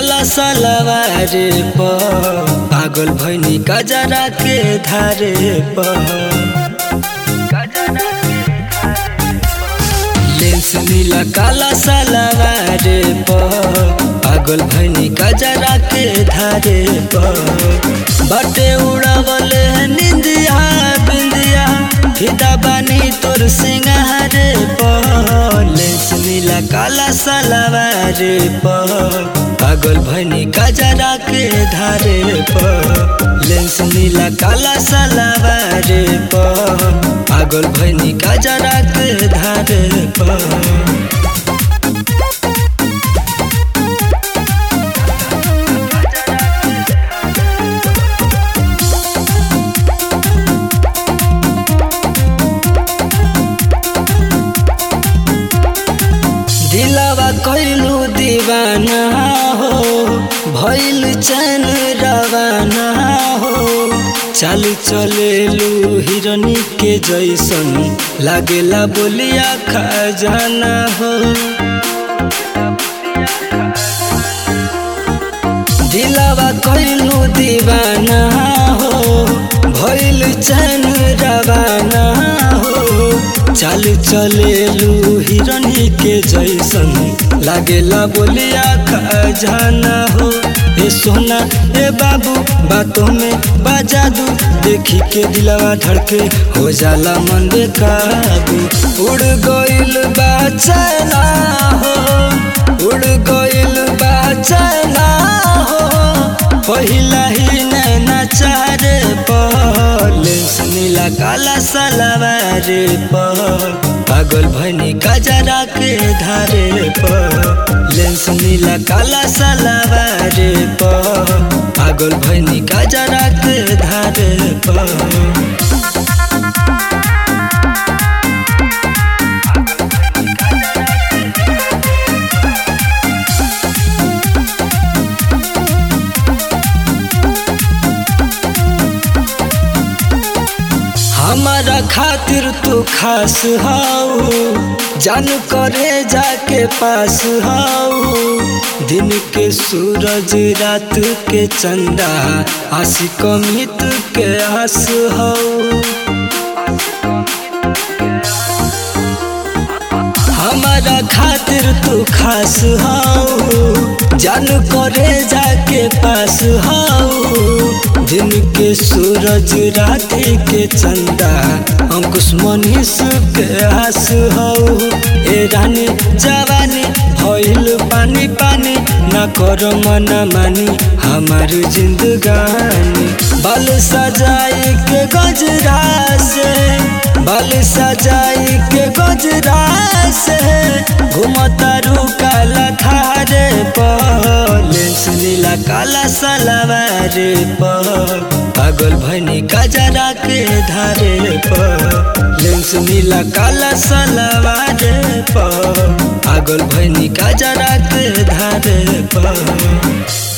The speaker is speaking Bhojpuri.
काला सलवार पर पागल भैनी गजरा के धारे पर लेंस नीला काला सलवार पर पागल भैनी गजरा के धारे पर बटे उड़ावल निंदिया बिंदिया फिदा बानी तोर सिंगार पर लेंस नीला काला सलवार पर पागल भैनी गजरा के धारे पर लेंस नीला काला सलवार पर पागल भैनी गजरा के धारे पर दिलवा कैलू दीवाना हो भइल चैन रवाना हो चाल चलेलू हिरनी के जैसन लागेला बोलिया खजाना हो दिलवा कैलू दीवाना हो भइल चैन रवाना हो चाल चलेलू हिरनी के जैसन लागेला बोलिया खजाना हो ए सोना ए बाबू बातों में बाजा दू देखी के दिलवा धड़के हो जाला मन बेकाबू उड़ गइल बा चैना हो उड़ गइल बा चैना हो पहिला ही नैना चारे पर लेंस नीला काला सलवार पर पागल भैनी गजरा के धारे पर लेंस नीला काला सलवार पर पागल भैनी गजरा के धारे पर हमारा खातिर तू खास हाउ जान करे जाके पास हाउ दिन के सूरज रात के चंदा आशिक मित के आस हाउ हमारा खातिर तू खास हाउ जान करे जाके पास हाउ दिन के सूरज रात के चंदा अंकुश मनीष के आस हो ए रानी जवानी भइल पानी पानी ना कर मना मानी हमार जिंदगानी बाल सजाई के गजरा से बाल सजाई के गजरा से घूमता रू काला थारे पर लेंस नीला काला सलवार पर पागल भैनी गजरा के धारे पर लेंस नीला काला सलवार पर पागल भैनी गजरा के धारे पर।